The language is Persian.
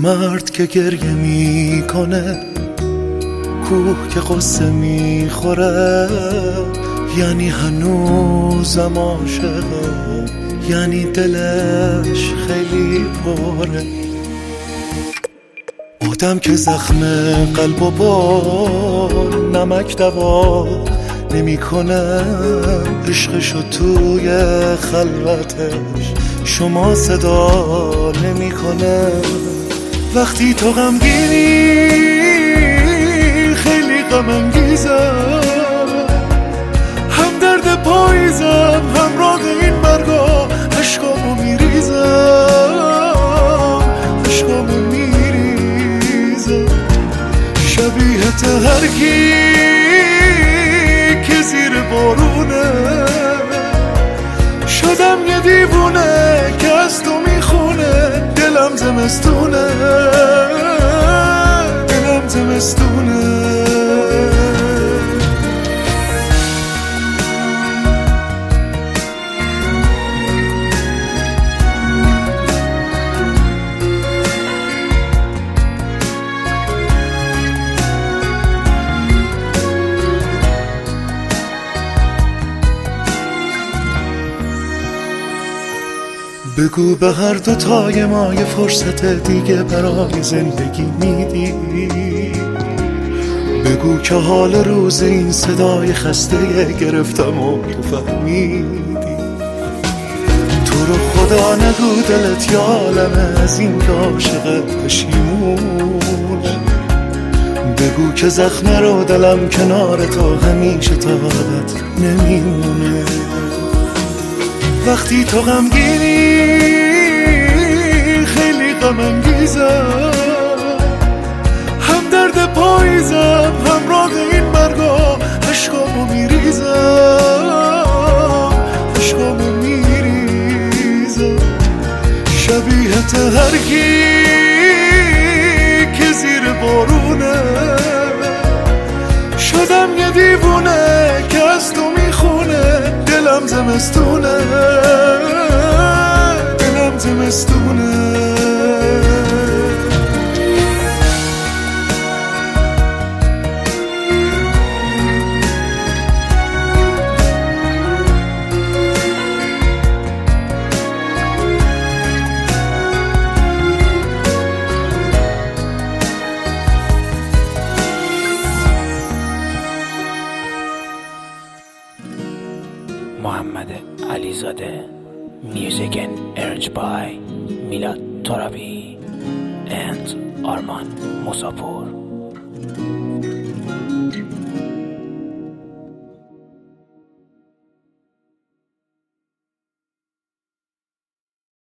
مرد که گریه میکنه، کوه که قصه میخوره، یعنی هنوزم عاشقه، یعنی دلش خیلی پره. آدم که زخم قلبو با نمک دوا نمیکنه، عشقشو توی خلوتش شما صدا نمیکنه. وقتی تو غمگینی خیلی غم انگیزم، هم درد پاییزم همراه این برگا، عشقامو میریزم، عشقامو میریزم. شبیه هر کی که زیر بارونه، شدم یه دیوونه که از تو میخونه. دلم زمستونه، دلم زمستونه. بگو به هر دوتای ما یه فرصت دیگه برای زندگی میدی. بگو که حال روز این صدای خسته گرفتم و تو فهمیدی. تو رو خدا نگو دلت یه عالمه از این که عاشقت پشیمون. بگو که زخم رو دلم کنار تو همیشه تا عادت نمیمونه. وقتی تو غمگینی خیلی غم انگیزم، هم درد پاییزم همراه این برگا، عشقامو میریزم، عشقامو میریزم. شبیه هر کی که زیر بارونه، شدم یه دیوونه که از تو میخونه. دلم زمستونه، دلم زمستونه. محمد علیزاده. Music and arranged by Milad Torabi and Arman Musapur.